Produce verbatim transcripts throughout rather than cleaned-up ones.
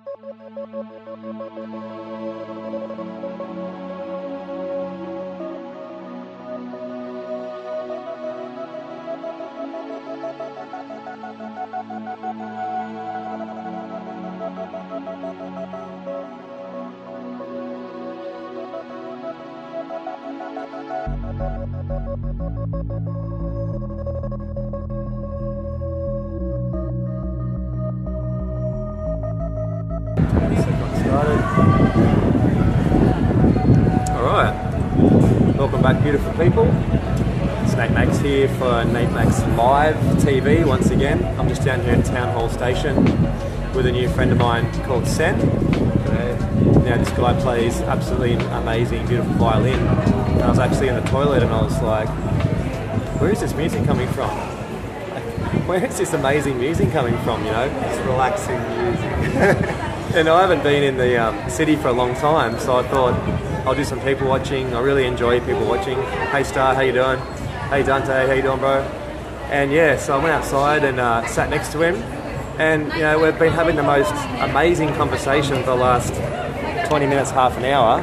Alright, welcome back beautiful people. It's Nate Max here for Nate Max Live T V once again. I'm just down here at Town Hall Station with a new friend of mine called Sen. Now this guy plays absolutely amazing, beautiful violin. And I was actually in the toilet and I was like, where is this music coming from? Where is this amazing music coming from, you know? It's relaxing music. And I haven't been in the um, city for a long time, so I thought I'll do some people watching. I really enjoy people watching. Hey Star, how you doing? Hey Dante, how you doing, bro? And yeah, so I went outside and uh, sat next to him, and you know we've been having the most amazing conversation for the last twenty minutes, half an hour.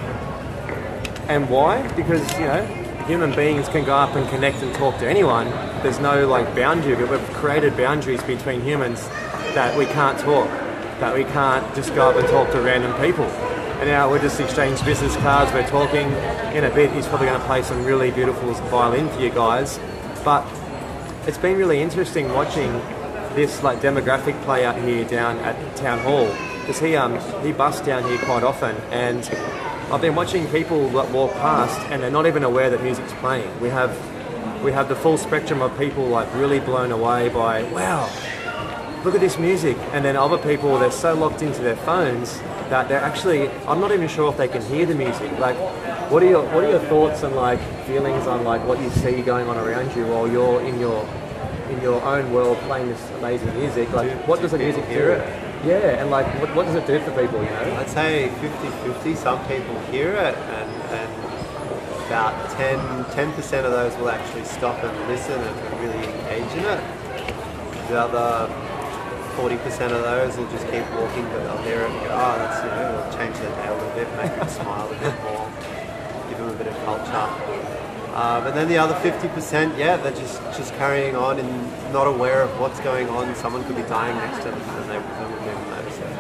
And why? Because you know human beings can go up and connect and talk to anyone. There's no like boundary, but we've created boundaries between humans that we can't talk. That we can't just go up and talk to random people. And now we're just exchanging business cards, we're talking. In a bit he's probably going to play some really beautiful violin for you guys. But it's been really interesting watching this like demographic play out here down at Town Hall. Because he, um, he busts down here quite often, and I've been watching people that walk past and they're not even aware that music's playing. We have, we have the full spectrum of people like really blown away by, wow, look at this music. And then other people, they're so locked into their phones that they're actually, I'm not even sure if they can hear the music. Like, what are your what are your thoughts and like feelings on like what you see going on around you while you're in your in your own world playing this amazing music? Like, do, what does the music hear do? it? Yeah, and like, what, what does it do for people, you know? I'd say fifty fifty. Some people hear it, and, and about ten percent of those will actually stop and listen and really engage in it. The other forty percent of those will just keep walking, but they'll hear it and go, oh, that's, you know, it'll change their day a little bit, make them smile a bit more, give them a bit of culture. Uh, but then the other fifty percent, yeah, they're just, just carrying on and not aware of what's going on. Someone could be dying next to them and they wouldn't even notice it.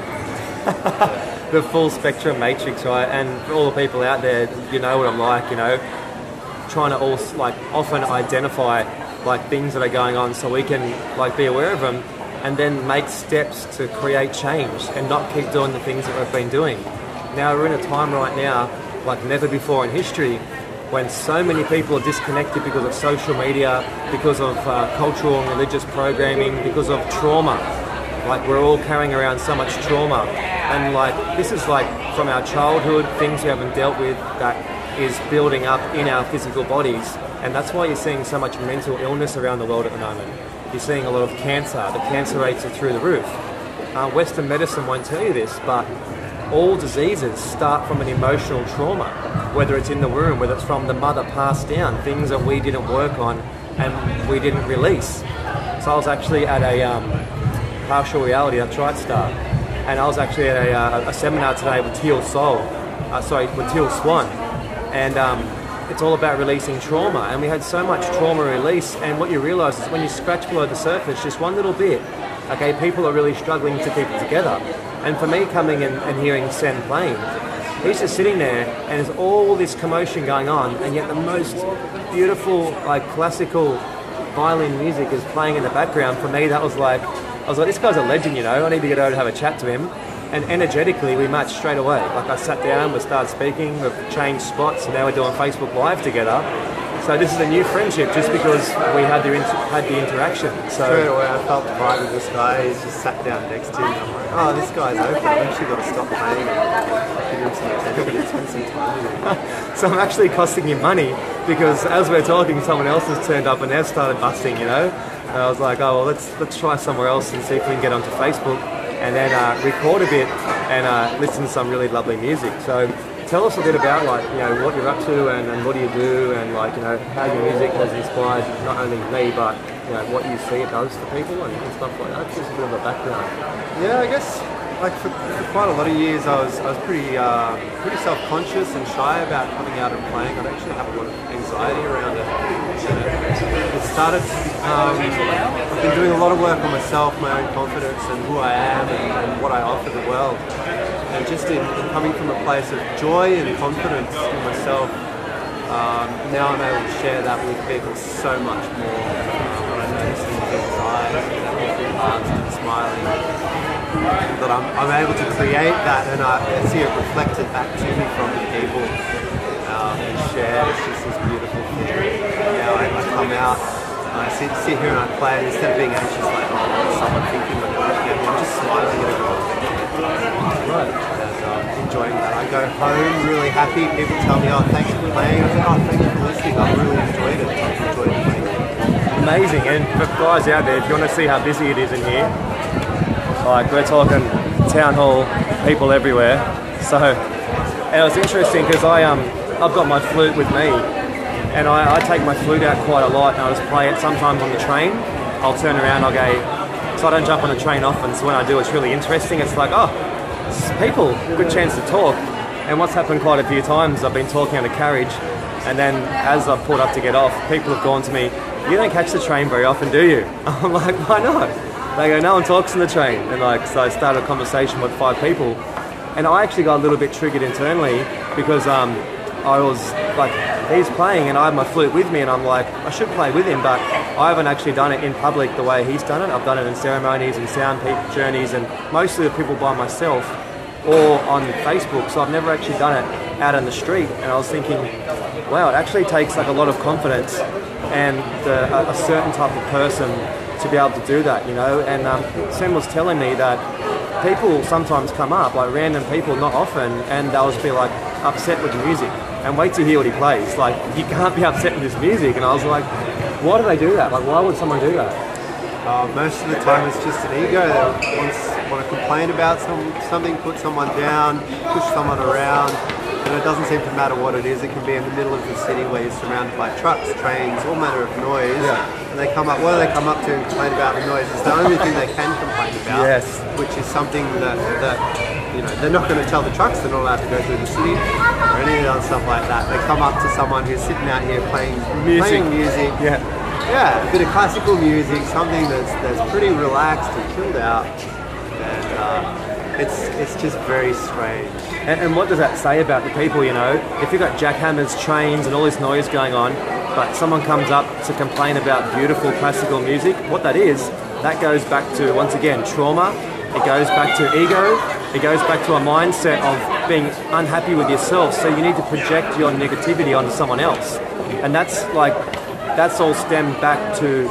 Yeah. The full spectrum matrix, right? And for all the people out there, you know what I'm like, you know, trying to all like often identify like things that are going on so we can like be aware of them and then make steps to create change and not keep doing the things that we've been doing. Now we're in a time right now like never before in history when so many people are disconnected because of social media, because of uh, cultural and religious programming, because of trauma. Like we're all carrying around so much trauma, and like this is like from our childhood, things we haven't dealt with that is building up in our physical bodies, and that's why you're seeing so much mental illness around the world at the moment. You're seeing a lot of cancer. The cancer rates are through the roof. Uh, Western medicine won't tell you this, but all diseases start from an emotional trauma, whether it's in the womb, whether it's from the mother passed down, things that we didn't work on and we didn't release. So I was actually at a um, Partial Reality, that's right, Star, and I was actually at a, uh, a seminar today with Teal Soul, uh, sorry, with Teal Swan, and um, it's all about releasing trauma, and we had so much trauma release, and what you realise is when you scratch below the surface, just one little bit, okay, people are really struggling to keep it together. And for me coming in and hearing Sen playing, he's just sitting there and there's all this commotion going on, and yet the most beautiful, like classical violin music is playing in the background. For me, that was like, I was like, this guy's a legend, you know, I need to get over to have a chat to him. And energetically, we matched straight away. Like I sat down, we started speaking, we've changed spots, and now we're doing Facebook Live together. So this is a new friendship just because we had the, inter had the interaction. So straight away I felt the vibe with this guy. He's just sat down next to me. I'm like, oh, this guy's open. I've actually got to stop playing and give him some attention and spend some time with him. So I'm actually costing him money because as we're talking, someone else has turned up and they've started busting, you know. And I was like, oh, well, let's let's try somewhere else and see if we can get onto Facebook and then uh, record a bit and uh, listen to some really lovely music. So tell us a bit about like, you know, what you're up to and, and what do you do and like, you know, how your music has inspired not only me but, you know, what you see it does for people and, and stuff like that. Just a bit of a background. Yeah, I guess like for, for quite a lot of years, I was I was pretty uh, pretty self-conscious and shy about coming out and playing. I'd actually have a lot of anxiety around it. And it started. Um, I've been doing a lot of work on myself, my own confidence, and who I am, and, and what I offer the world. And just in, in coming from a place of joy and confidence in myself, um, now I'm able to share that with people so much more. Um, when I notice in people's eyes, their hearts and smiling, that I'm, I'm able to create that, and I see it reflected back to me from the people um, and share. It's just this beautiful thing. Now I, I come out, and I sit, sit here and I play, and instead of being anxious, like, oh, what's someone thinking of me, I'm just smiling at everyone. Right. And um, enjoying that. I go home really happy. People tell me, oh, thanks for playing. I say, oh, thank you for listening. I really enjoyed it. I enjoyed playing. Amazing. And for guys out there, if you want to see how busy it is in here, like we're talking town hall, people everywhere. So, and it was interesting because I um I've got my flute with me, and I, I take my flute out quite a lot, and I just play it sometimes on the train. I'll turn around, I'll go. So I don't jump on the train often. So when I do, it's really interesting. It's like, oh, it's people, good chance to talk. And what's happened quite a few times, I've been talking on a carriage, and then as I've pulled up to get off, people have gone to me, "You don't catch the train very often, do you?" I'm like, "Why not?" They go, "No one talks on the train." And like, so I started a conversation with five people, and I actually got a little bit triggered internally because um, I was like, he's playing and I have my flute with me, and I'm like, I should play with him, but I haven't actually done it in public the way he's done it. I've done it in ceremonies and sound peak journeys, and mostly the people by myself or on Facebook. So I've never actually done it out on the street. And I was thinking, wow, it actually takes like a lot of confidence and the, a, a certain type of person to be able to do that, you know. And um, Sam was telling me that people sometimes come up, like random people, not often, and they'll just be like upset with the music. And wait to hear what he plays. Like, you can't be upset with this music. And I was like, why do they do that? Like, why would someone do that? Uh, most of the time it's just an ego that wants want to complain about some, something, put someone down, push someone around. And it doesn't seem to matter what it is. It can be in the middle of the city where you're surrounded by trucks, trains, all manner of noise. Yeah. And they come up, what do they come up to and complain about the noise? It's the only thing they can complain about. Yes. Which is something that, that you know, they're not going to tell the trucks, they're not allowed to go through the city or any of the other stuff like that. They come up to someone who's sitting out here playing music. Playing music. Yeah. Yeah, a bit of classical music, something that's that's pretty relaxed and chilled out. And uh, it's it's just very strange. And, and what does that say about the people, you know? If you've got jackhammers, trains and all this noise going on, but someone comes up to complain about beautiful classical music, what that is, that goes back to, once again, trauma. It goes back to ego. It goes back to a mindset of being unhappy with yourself. So you need to project your negativity onto someone else. And that's like, that's all stemmed back to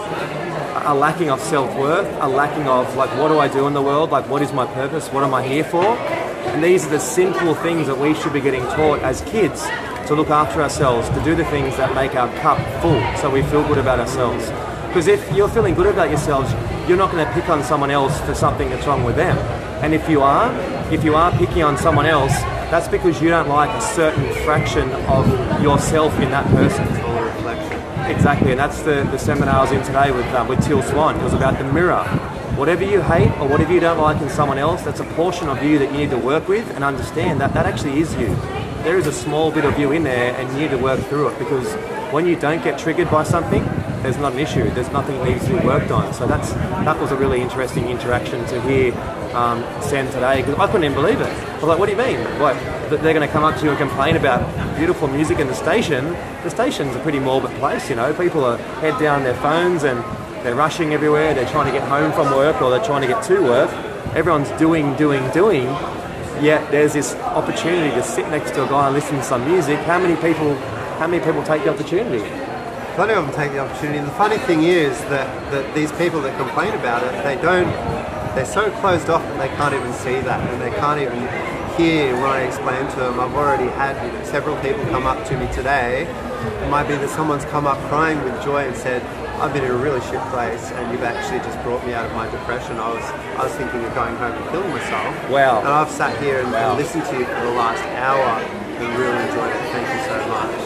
a lacking of self-worth, a lacking of like, what do I do in the world? Like, what is my purpose? What am I here for? And these are the simple things that we should be getting taught as kids, to look after ourselves, to do the things that make our cup full so we feel good about ourselves. Because if you're feeling good about yourselves, you're not going to pick on someone else for something that's wrong with them. And if you are, if you are picking on someone else, that's because you don't like a certain fraction of yourself in that person. It's all a reflection. Exactly, and that's the, the seminar I was in today with um, with Teal Swan. It was about the mirror. Whatever you hate or whatever you don't like in someone else, that's a portion of you that you need to work with and understand that that actually is you. There is a small bit of you in there, and you need to work through it, because when you don't get triggered by something, there's not an issue. There's nothing that needs to be worked on. So that's that was a really interesting interaction to hear um, Sam today, because I couldn't even believe it. I was like, what do you mean? Like, that they're going to come up to you and complain about beautiful music in the station? The station's a pretty morbid place, you know. People are head down their phones and they're rushing everywhere. They're trying to get home from work, or they're trying to get to work. Everyone's doing, doing, doing. Yet there's this opportunity to sit next to a guy and listen to some music. How many people? How many people take the opportunity? Plenty of them take the opportunity. And the funny thing is that, that these people that complain about it, they don't, they're so closed off that they can't even see that, and they can't even hear when I explain to them. I've already had several people come up to me today. It might be that someone's come up crying with joy and said, I've been in a really shit place, and you've actually just brought me out of my depression. I was I was thinking of going home and killing myself. Wow. And I've sat here and, Wow. and listened to you for the last hour and really enjoyed it. Thank you so much.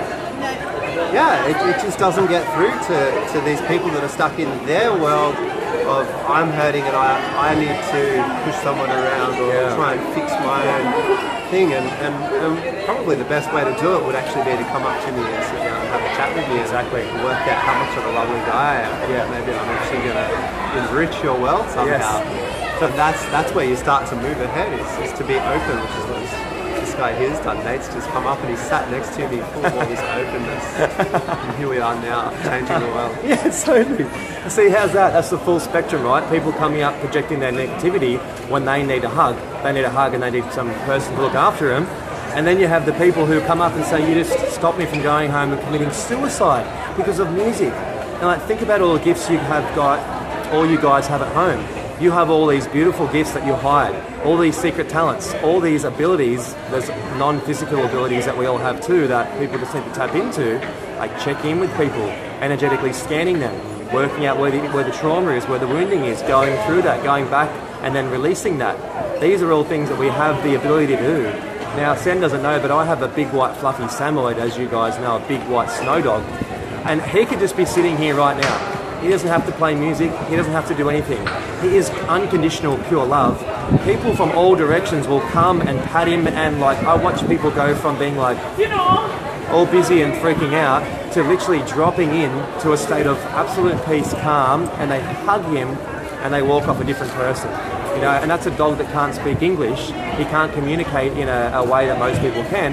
And yeah, it, it just doesn't get through to, to these people that are stuck in their world, of I'm hurting and I, I need to push someone around or Yeah. try and fix my own thing. And, and, and probably the best way to do it would actually be to come up to me and sit down and have a chat with me Exactly. and work out how much of a lovely guy I am. Yeah. Maybe I'm actually going to enrich your world somehow. So that's that's where you start to move ahead, is, is to be open, which is what this, this guy here's done. Nate's just come up and he sat next to me full of all this openness. And here we are now, changing the world. Yeah, totally. See, how's that? That's the full spectrum, right? People coming up projecting their negativity when they need a hug. They need a hug and they need some person to look after them. And then you have the people who come up and say, you just stopped me from going home and committing suicide because of music. And like, think about all the gifts you have got, all you guys have at home. You have all these beautiful gifts that you hide, all these secret talents, all these abilities, there's non-physical abilities that we all have too that people just need to tap into, like check in with people, energetically scanning them, working out where the, where the trauma is, where the wounding is, going through that, going back and then releasing that. These are all things that we have the ability to do. Now, Sen doesn't know, but I have a big white fluffy Samoyed, as you guys know, a big white snow dog. And he could just be sitting here right now. He doesn't have to play music, he doesn't have to do anything. He is unconditional, pure love. People from all directions will come and pat him, and like, I watch people go from being like, you know, all busy and freaking out to literally dropping in to a state of absolute peace, calm, and they hug him and they walk off a different person. You know, and that's a dog that can't speak English. He can't communicate in a, a way that most people can.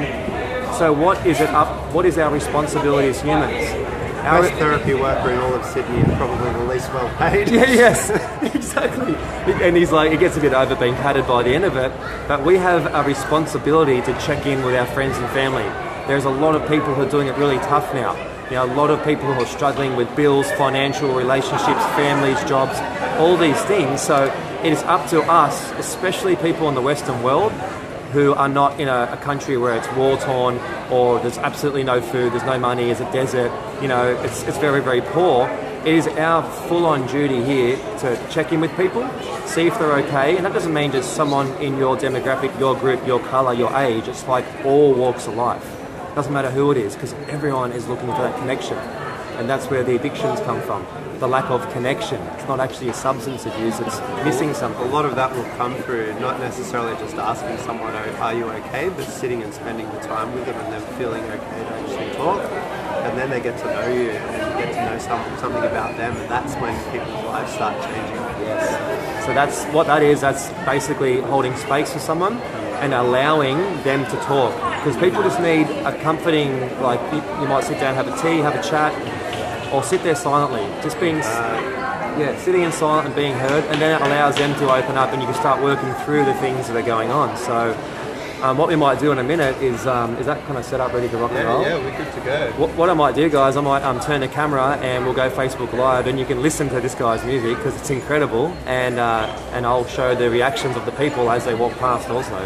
So what is it up? What is our responsibility as humans? Our Best therapy worker in all of Sydney and probably the least well paid. Yeah, yes, exactly. And he's like, he gets a bit over being patted by the end of it, but we have a responsibility to check in with our friends and family. There's a lot of people who are doing it really tough now. You know, a lot of people who are struggling with bills, financial relationships, families, jobs, all these things. So it is up to us, especially people in the Western world, who are not in a, a country where it's war-torn or there's absolutely no food, there's no money, it's a desert, you know, it's, it's very, very poor. It is our full-on duty here to check in with people, see if they're okay, and that doesn't mean just someone in your demographic, your group, your colour, your age, it's like all walks of life. It doesn't matter who it is, because everyone is looking for that connection. And that's where the addictions come from, the lack of connection. It's not actually a substance abuse, it's missing something. A lot of that will come through not necessarily just asking someone, "Oh, are you okay?" but sitting and spending the time with them and them feeling okay to actually talk. And then they get to know you and then you get to know some, something about them, and that's when people's lives start changing. Yes. So that's what that is. That's basically holding space for someone and allowing them to talk. Because people just need a comforting, like you, you might sit down, have a tea, have a chat, or sit there silently. Just being, uh, yeah, sitting in silence and being heard, and then it allows them to open up and you can start working through the things that are going on. So um, what we might do in a minute is, um, is that kind of set up ready to rock and Yeah, roll? yeah, we're good to go. What, what I might do, guys, I might um, turn the camera and we'll go Facebook Live, and you can listen to this guy's music because it's incredible, and uh, and I'll show the reactions of the people as they walk past also.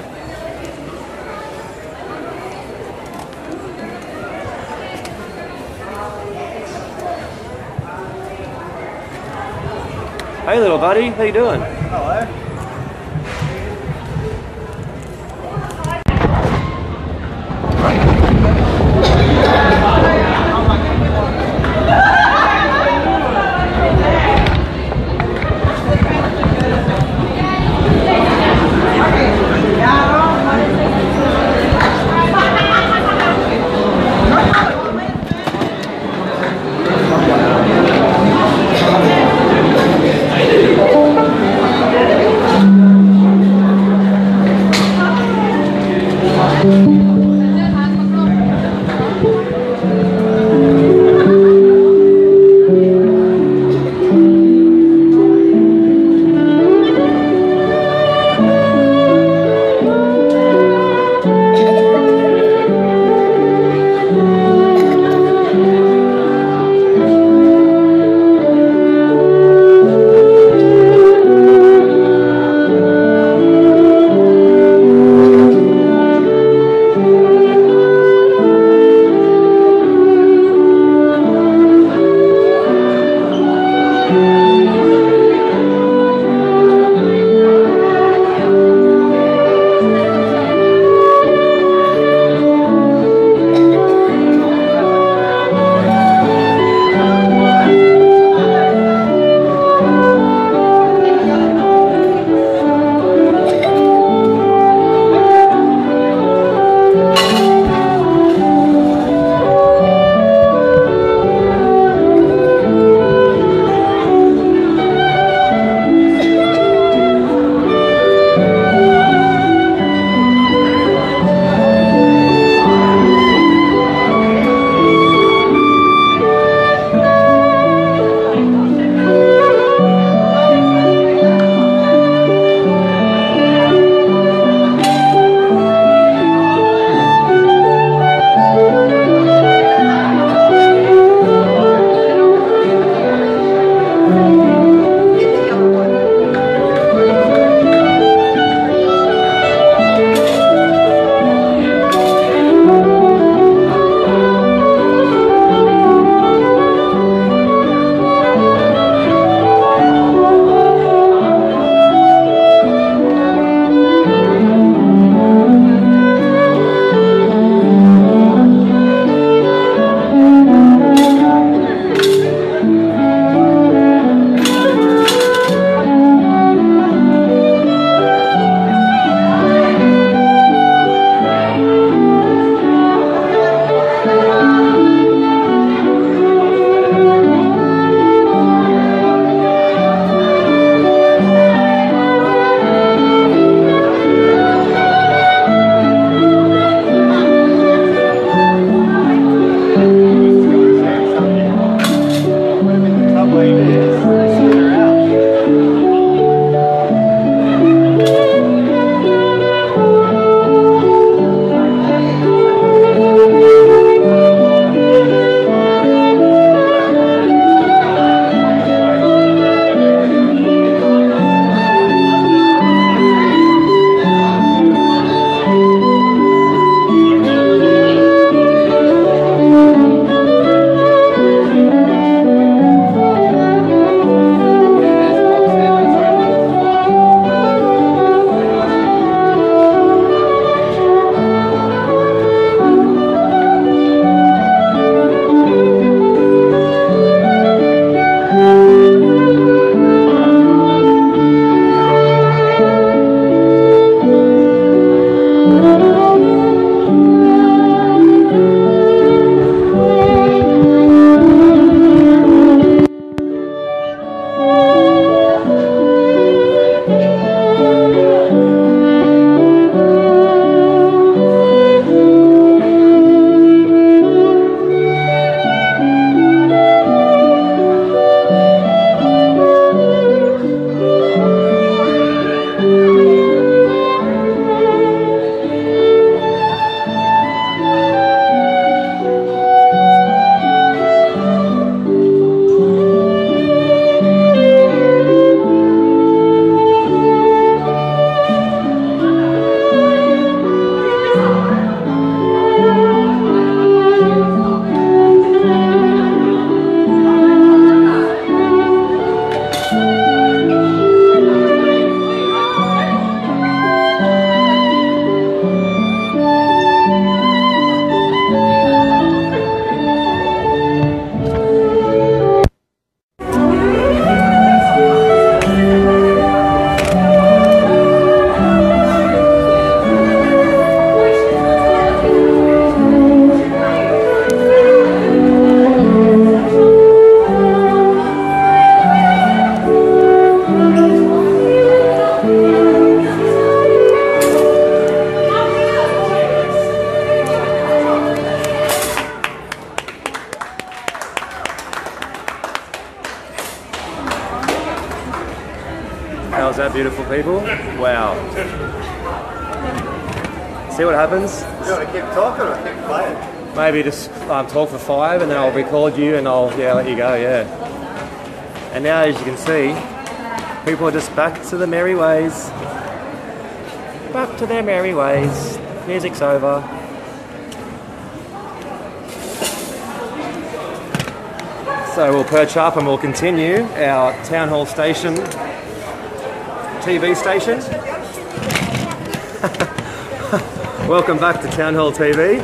Hey, little buddy, how you doing? Hello. people. Wow. See what happens? You want to keep talking or keep playing? Maybe just um, talk for five and then I'll record you and I'll yeah let you go, yeah. And now, as you can see, people are just back to the merry ways. Back to their merry ways. Music's over. So we'll perch up and we'll continue our Town Hall Station T V station. Welcome back to Town Hall T V.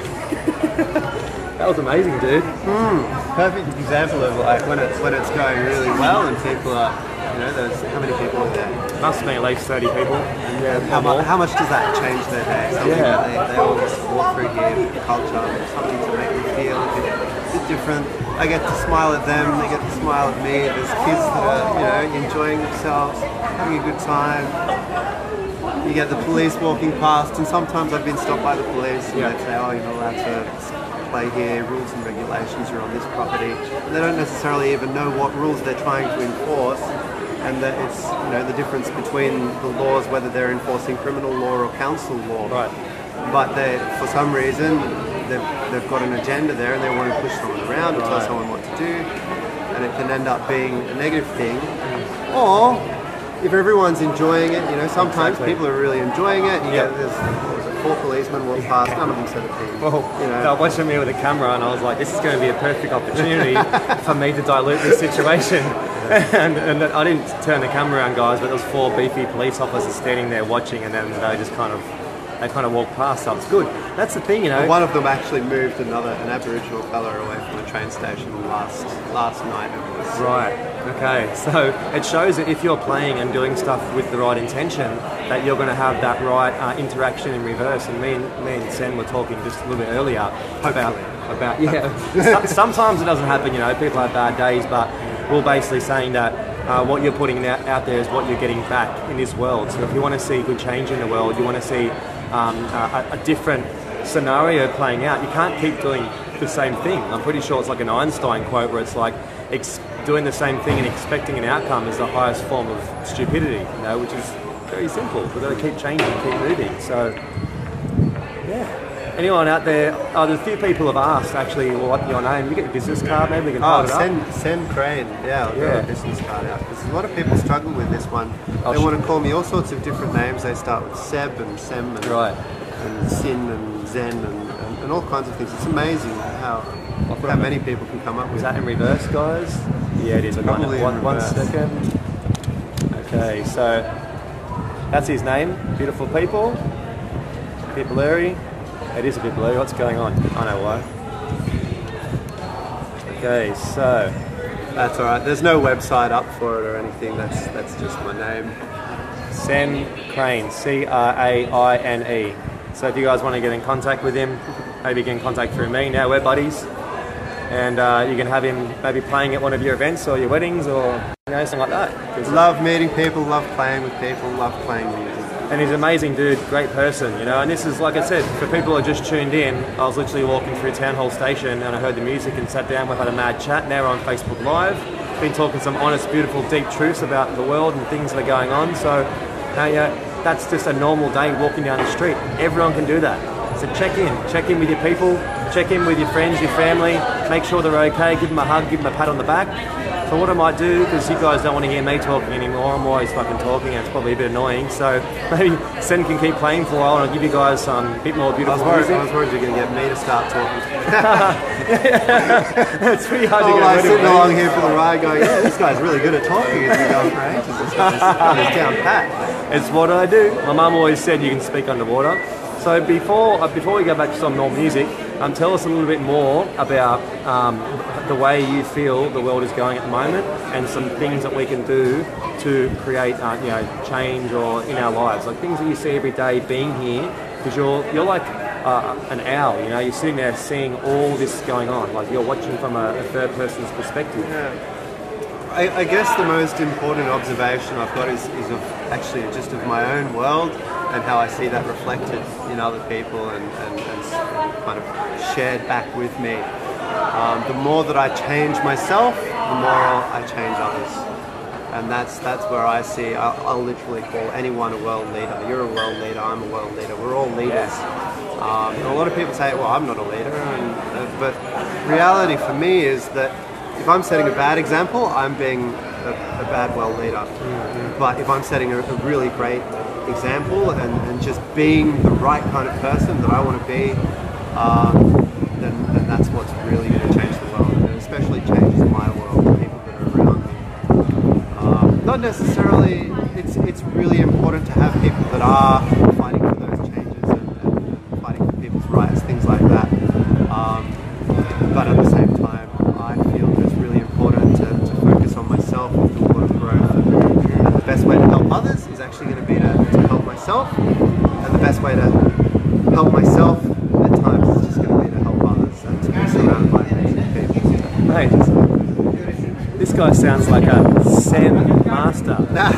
That was amazing, dude. Mm, perfect example of like when it's when it's going really well and people are, you know, there's how many people are there? Must have been at least thirty people. Yeah. How, mu- how much does that change their day? Something Yeah. that they, they all just walk through here, culture, something to make them feel a bit, a bit different. I get to smile at them, they get to smile at me. There's kids that are, you know, enjoying themselves, having a good time. You get the police walking past, and sometimes I've been stopped by the police and Yeah. they say, oh, you're not allowed to play here, rules and regulations are on this property. And they don't necessarily even know what rules they're trying to enforce, and that it's, you know, the difference between the laws, whether they're enforcing criminal law or council law. Right. But they, for some reason, they've, they've got an agenda there and they want to push someone around or tell Right. someone what to do, and it can end up being a negative thing. Or if everyone's enjoying it, you know, sometimes Exactly. people are really enjoying it. You Yeah. get, there's, there's four policemen walk past, none of them said a thing. Well, you they know. were watching me with a camera and I was like, this is going to be a perfect opportunity for me to dilute this situation. and, and I didn't turn the camera around, guys, but there was four beefy police officers standing there watching, and then they just kind of they kind of walked past. So it's good. That's the thing, you know. One of them actually moved another, an Aboriginal fella away from the train station last last night. It was. Right. Okay. So it shows that if you're playing and doing stuff with the right intention, that you're going to have that right uh, interaction in reverse. And me and me and Sen were talking just a little bit earlier about about yeah. Some- Sometimes it doesn't happen. You know, people have bad days, but we're basically saying that uh, what you're putting out, out there is what you're getting back in this world. So if you want to see good change in the world, you want to see um, a, a different scenario playing out. You can't keep doing the same thing. I'm pretty sure it's like an Einstein quote where it's like ex- doing the same thing and expecting an outcome is the highest form of stupidity, you know, which is very simple. We've got to keep changing, keep moving. So, yeah. Anyone out there? Oh, there's a few people have asked actually, well, what your name? You get your business card, maybe we can Oh, hold it up. send, send Crane. Yeah, I'll Yeah. get a business card out. Because a lot of people struggle with this one. I'll They sh- want to call me all sorts of different names. They start with Seb and Sem and, Right. and Sin and Zen and, and, and all kinds of things. It's amazing how, I'll put how it- many people can come up with Is that in reverse, guys? Yeah, it is. One, Probably in one, one reverse. second. Okay, so that's his name. Beautiful people. Pipaluri. It is a bit blue. What's going on? I know why. Okay, so That's all right. There's no website up for it or anything. That's that's just my name. Sen Crane, C R A I N E. So if you guys want to get in contact with him, maybe get in contact through me. Now we're buddies, and uh, you can have him maybe playing at one of your events or your weddings or you know something like that. 'Cause- Love meeting people. Love playing with people. Love playing music. And he's an amazing dude, great person, you know. And this is, like I said, for people who are just tuned in, I was literally walking through Town Hall Station and I heard the music and sat down. We've had a mad chat. Now we're on Facebook Live. Been talking some honest, beautiful, deep truths about the world and things that are going on. So, uh, yeah, that's just a normal day walking down the street. Everyone can do that. So check in. Check in with your people. Check in with your friends, your family. Make sure they're okay. Give them a hug. Give them a pat on the back. So what I might do, because you guys don't want to hear me talking anymore, I'm always fucking talking and it's probably a bit annoying, so maybe Sen can keep playing for a while and I'll give you guys some um, bit more I was beautiful worried, music. I was worried you're going to get me to start talking. It's pretty hard to Oh, get like rid sitting of along me. here for the ride going, yeah, this guy's really good at talking. He's been going for ages. This guy's got his down pat. It's what I do. My mum always said you can speak underwater. So before uh, before we go back to some normal music, um, tell us a little bit more about um, the way you feel the world is going at the moment, and some things that we can do to create, uh, you know, change or in our lives, like things that you see every day being here, because you're you're like uh, an owl, you know, you're sitting there seeing all this going on, like you're watching from a, a third person's perspective. I, I guess the most important observation I've got is, is of actually just of my own world and how I see that reflected in other people and, and, and s- kind of shared back with me. Um, the more that I change myself, the more I change others. And that's that's where I see, I'll, I'll literally call anyone a world leader. You're a world leader, I'm a world leader. We're all leaders. Um, and a lot of people say, well, I'm not a leader. And, uh, but reality for me is that if I'm setting a bad example, I'm being a, a bad world leader. Mm-hmm. But if I'm setting a, a really great example and, and just being the right kind of person that I want to be, um, then, then that's what's really going to change the world. And it especially changes my world, the people that are around me. Um, not necessarily, it's, it's really important to have people that are fighting for those changes and, and, and fighting for people's rights, things like that. Um, but at the same time, I feel that it's really important to, to focus on myself and feel a lot of growth. And the best way to help others is actually going to be to, to help myself. And the best way to help myself at times is just going to be to help others and to be surrounded by amazing people. Mate, this guy sounds like a Zen master.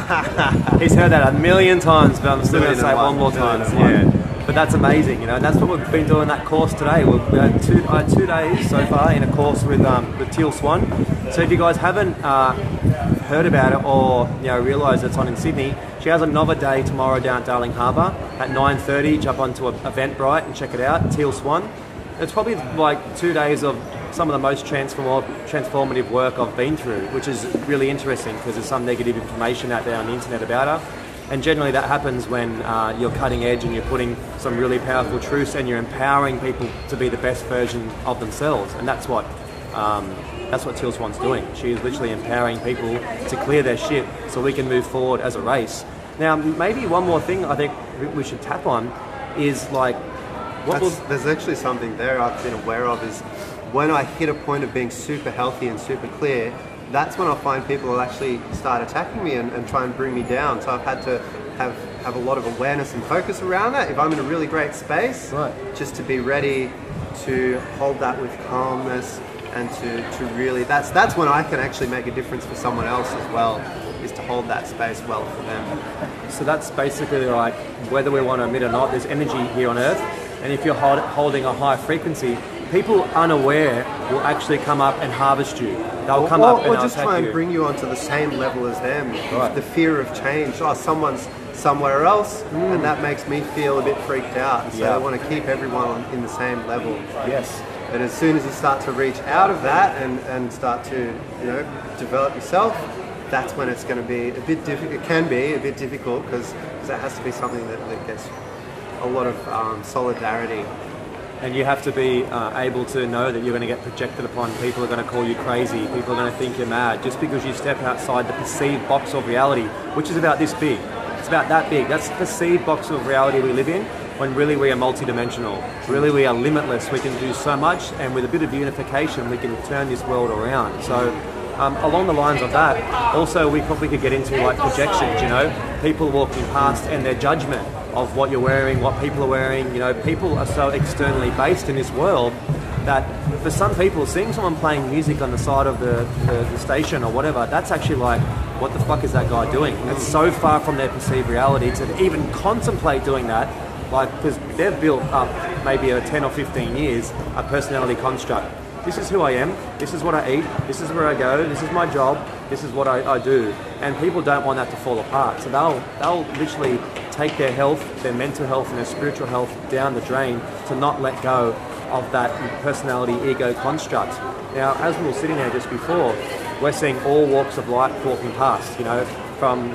He's heard that a million times, but I'm still going to say it one more time. Yeah. But that's amazing, you know, and that's what we've been doing that course today. We've we had two, uh, two days so far in a course with um, with Teal Swan. So if you guys haven't uh, heard about it or you know realise it's on in Sydney, she has another day tomorrow down at Darling Harbour at nine thirty. Jump onto Eventbrite and check it out, Teal Swan. It's probably like two days of some of the most transform transformative work I've been through, which is really interesting because there's some negative information out there on the internet about her. And generally that happens when uh, you're cutting edge and you're putting some really powerful truths and you're empowering people to be the best version of themselves. And that's what um, that's what Teal Swan's doing. She is literally empowering people to clear their shit so we can move forward as a race. Now, maybe one more thing I think we should tap on is like... what will... There's actually something there I've been aware of is when I hit a point of being super healthy and super clear, that's when I find people will actually start attacking me and, and try and bring me down. So I've had to have, have a lot of awareness and focus around that. If I'm in a really great space, right. just to be ready to hold that with calmness and to, to really, that's, that's when I can actually make a difference for someone else as well, is to hold that space well for them. So that's basically like, whether we want to admit or not, there's energy here on Earth. And if you're hold, holding a high frequency, people unaware will actually come up and harvest you. They'll or, come or, up and or just try and you. bring you onto the same level as them. Right. The fear of change. Oh, someone's somewhere else, mm. and that makes me feel a bit freaked out. So yeah. I want to keep everyone on, in the same level. Yes. But as soon as you start to reach out of that and, and start to you know develop yourself, that's when it's going to be a bit difficult. It can be a bit difficult because that has to be something that, that gets a lot of um, solidarity. And you have to be uh, able to know that you're going to get projected upon. People are going to call you crazy. People are going to think you're mad just because you step outside the perceived box of reality, which is about this big. It's about that big. That's the perceived box of reality we live in, when really we are multidimensional. Really we are limitless. We can do so much, and with a bit of unification, we can turn this world around. So um, along the lines of that, also we probably could get into like projections, you know, people walking past and their judgment of what you're wearing, what people are wearing. You know, people are so externally based in this world that for some people, seeing someone playing music on the side of the, the, the station or whatever, that's actually like, what the fuck is that guy doing? It's so far from their perceived reality to even contemplate doing that, like, because they've built up maybe a ten or fifteen years, a personality construct. This is who I am, this is what I eat, this is where I go, this is my job, this is what I, I do. And people don't want that to fall apart. So they'll, they'll literally take their health, their mental health and their spiritual health down the drain to not let go of that personality ego construct. Now, as we were sitting there just before, we're seeing all walks of life walking past, you know, from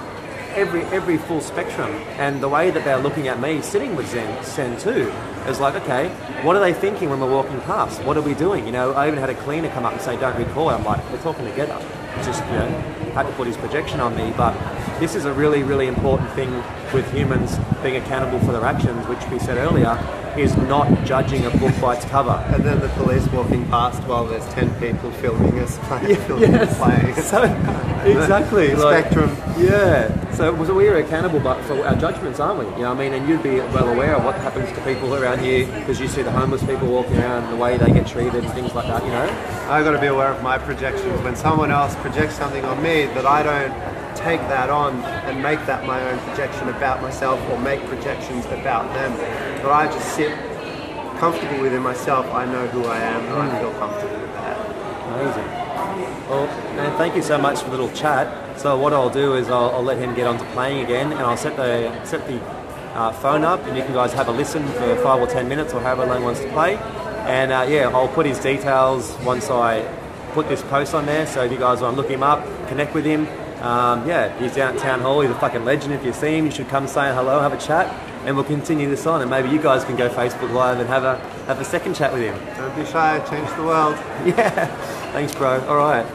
every every full spectrum. And the way that they're looking at me, sitting with Zen, Zen too, is like, okay, what are they thinking when we're walking past? What are we doing? You know, I even had a cleaner come up and say, don't record. I'm like, we're talking together. Just, you know, had to put his projection on me. But this is a really, really important thing with humans being accountable for their actions, which we said earlier, is not judging a book by its cover. And then the police walking past while there's ten people filming us playing. Yeah, filming yes. playing. So, exactly. Like, spectrum. Yeah. So, so we're accountable but for our judgments, aren't we? You know what I mean? And you'd be well aware of what happens to people around here because you see the homeless people walking around, the way they get treated and things like that, you know? I've got to be aware of my projections. When someone else projects something on me that I don't take that on and make that my own projection about myself or make projections about them, but I just sit comfortable within myself. I know who I am and I feel comfortable with that. Amazing. Well, man, thank you so much for the little chat. So what I'll do is I'll, I'll let him get onto playing again, and I'll set the set the uh, phone up, and you can guys have a listen for five or ten minutes, or however long he wants to play. And uh, yeah, I'll put his details once I put this post on there. So if you guys want to look him up, connect with him. Um, yeah, he's down at Town Hall. He's a fucking legend. If you see him, you should come say hello, have a chat, and we'll continue this on. And maybe you guys can go Facebook Live and have a have a second chat with him. Don't be shy. Change the world. Yeah. Thanks, bro. All right.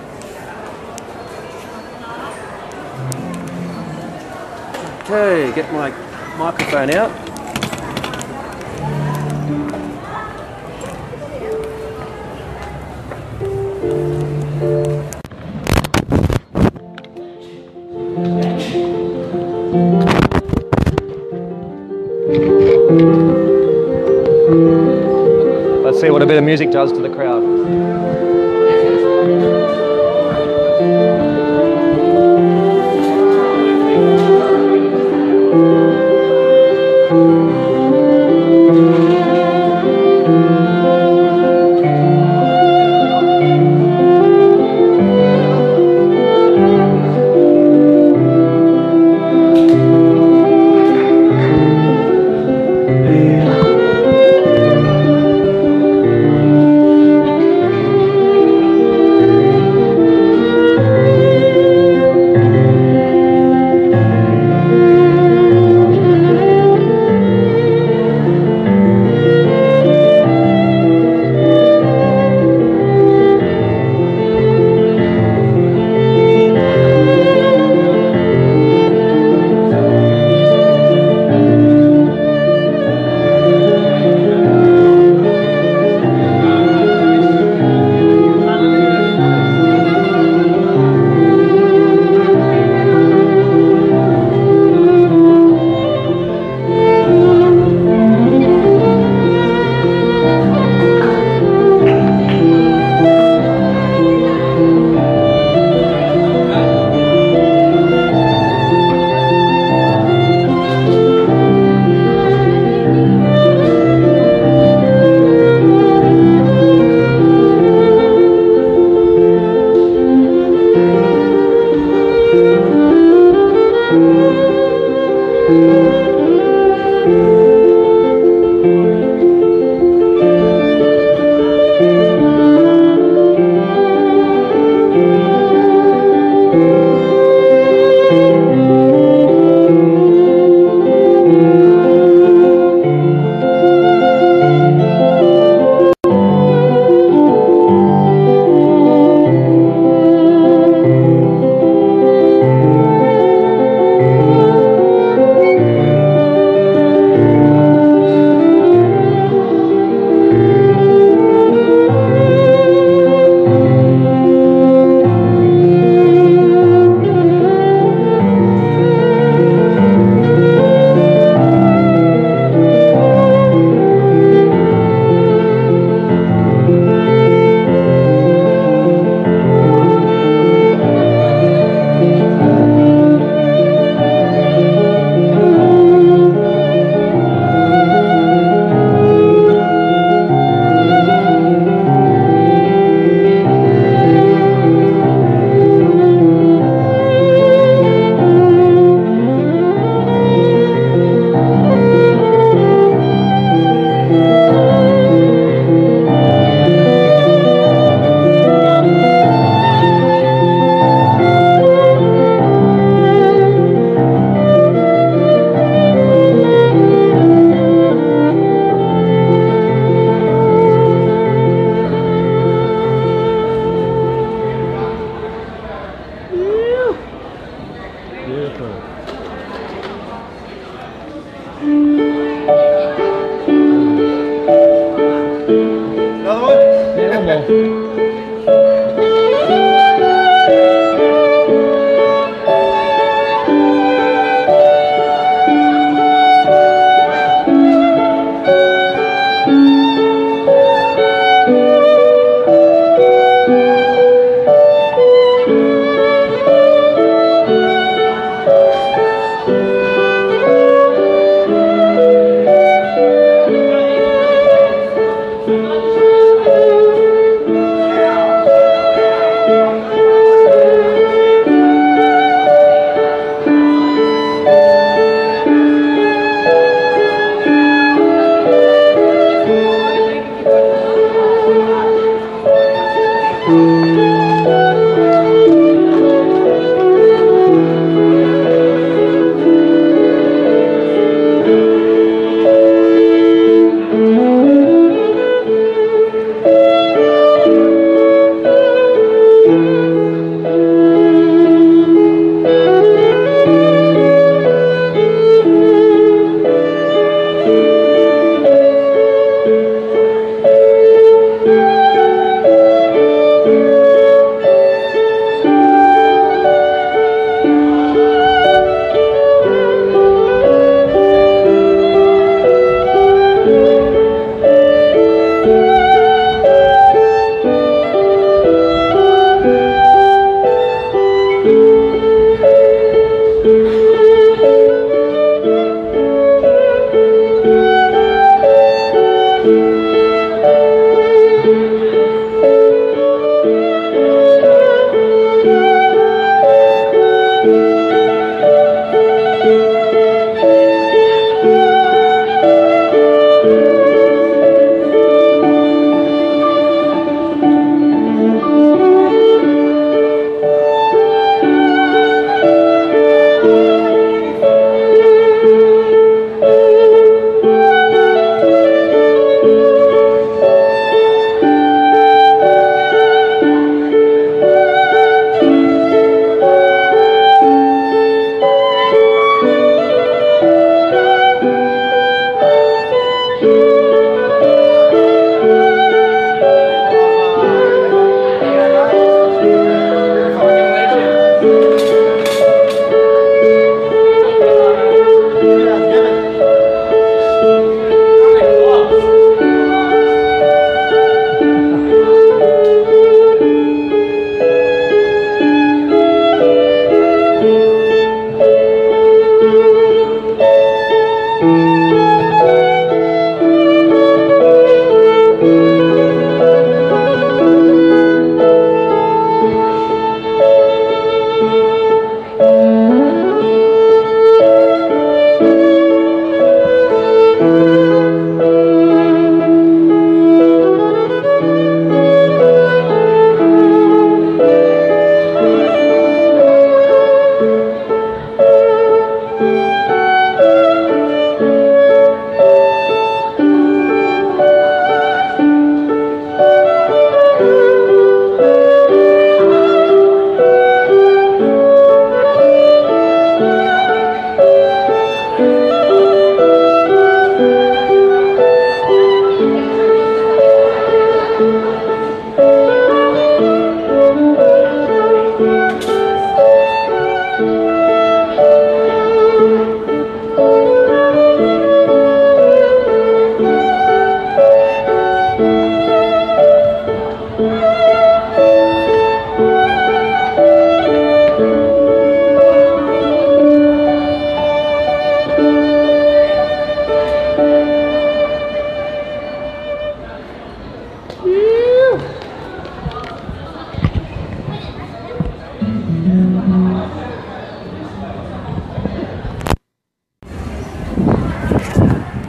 Okay, get my microphone out. Let's see what a bit of music does to the crowd.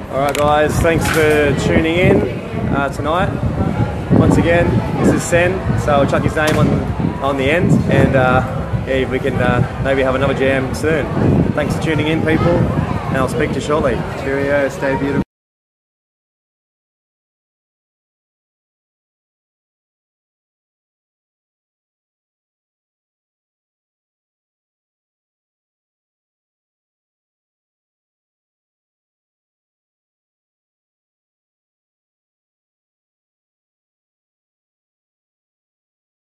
All right, guys. Thanks for tuning in uh, tonight. Once again, this is Sen, so I'll chuck his name on on the end, and uh, yeah, we can uh, maybe have another jam soon. Thanks for tuning in, people, and I'll speak to you shortly. Cheerio, stay beautiful.